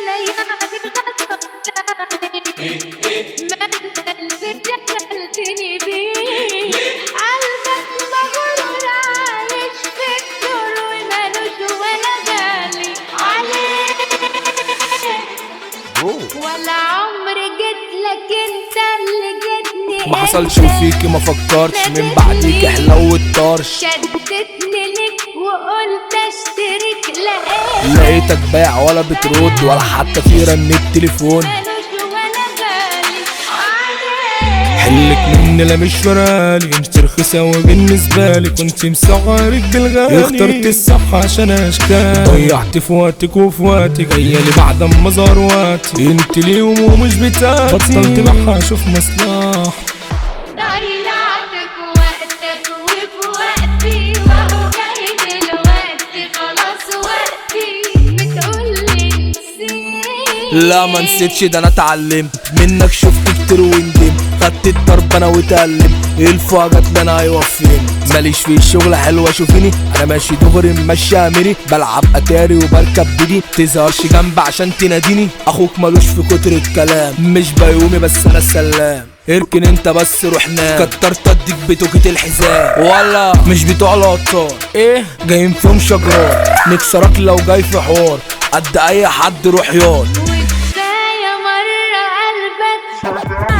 ولا عمري جيتلك انت اللي جيتني. ما حصلش وفيكي ما فكرتش من بعديك حلو الطرش. شدتني لك وقلت اشترك لقيتك بايع ولا بترد ولا حتى في رنة تليفون. حلك مني لا مش فرالي انت رخيصة وبالنسبة لي كنت مسعرك بالغالي. اخترت الصح عشان اشكال ضيعت في وقتك وفي وقتك جايالي بعد ما ظهر وقتي انت اليوم ومش بتاعتي. بطلت بحا اشوف مصلحة ضيعتك وقتك وفي وقتي وهو جاي دلوقتي خلاص وقتي. بتقولي نسيت لا ما نسيتش ده انا اتعلمت منك شفت كتير وندمت. خدت الضرب انا واتألم الفا جات لي انا هيوفيني. ماليش في الشغل حلوة شوفيني انا ماشي دغري ماشي امري. بلعب اتاري وبركب ديدي تظهرش جنب عشان تناديني. اخوك ملوش في كتر الكلام مش بيومي بس انا السلام. اركن انت بس روح نام كترت اديك بتوكة الحزام ولا مش بتوع الابطال ايه جايين فيهم شجرات. نكسرك لو جاي في حوار قد اي حد روح ياض. وكفاية مرة قلبك